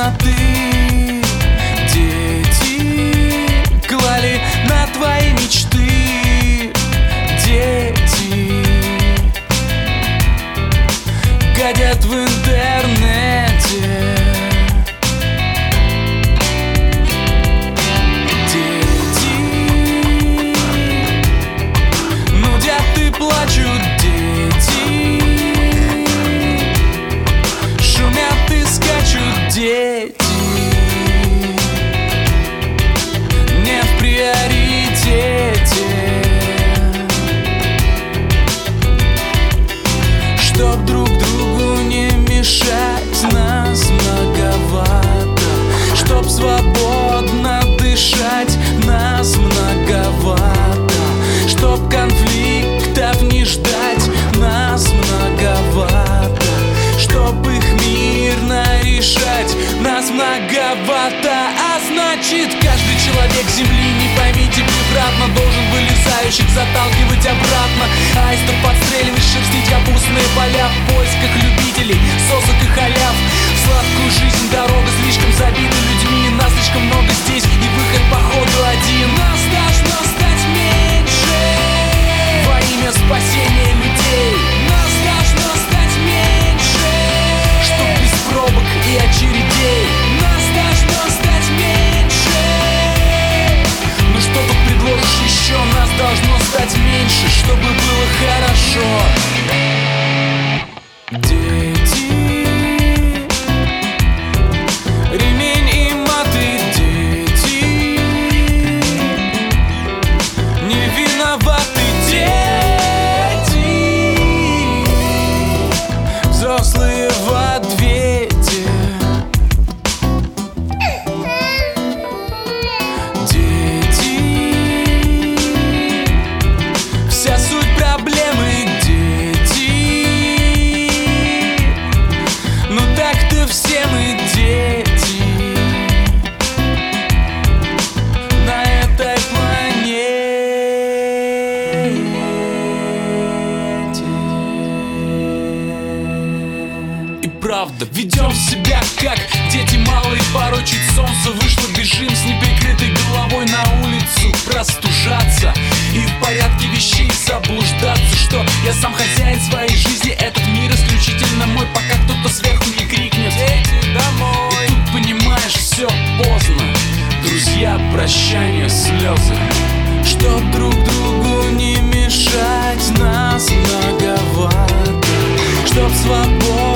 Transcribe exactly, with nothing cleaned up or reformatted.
темноты дети клали на твои мечты. Дети гадят в интернете. Дети нудят и плачут. Дети шумят и скачут. Дети не в приоритете. Чтоб друг другу не мешать, нас многовато. Чтоб свободно дышать, нас многовато. Чтоб конфликтов не ждать, нас многовато. Чтоб их мирно решать, нас многовато. А значит, каждый человек земли, не поймите превратно, должен вылезающих заталкивать обратно. Аистов подстреливать, шерстить капустные поля в поисках любителей сосок и халяв. В сладкую жизнь дорога слишком забита людьми. Нас слишком много здесь, и выход походу один. Нас должно стать меньше во имя спасения людей. Нас должно стать меньше, чтоб без пробок и очередей. Нас должно стать меньше. Ну что тут предложишь еще? Нас должно стать меньше, чтобы было хорошо. Дети, ремень и маты. Дети не виноваты. Дети взрослые в ответе. Дети вся суть проблемы. Дети ну так-то все мы дети на этой планете. И правда, ведем себя как дети малые, порой чуть солнце вышло, бежим с неприкрытой головой на улицу простужаться и в порядке вещей заблуждаться, что я сам хозяин своей жизни, этот мир исключительно мой, пока кто-то сверху не крикнет «Дети, домой!». И тут понимаешь, все поздно, друзья, прощание, слезы. Чтоб друг другу не мешать, нас многовато. Чтоб свобода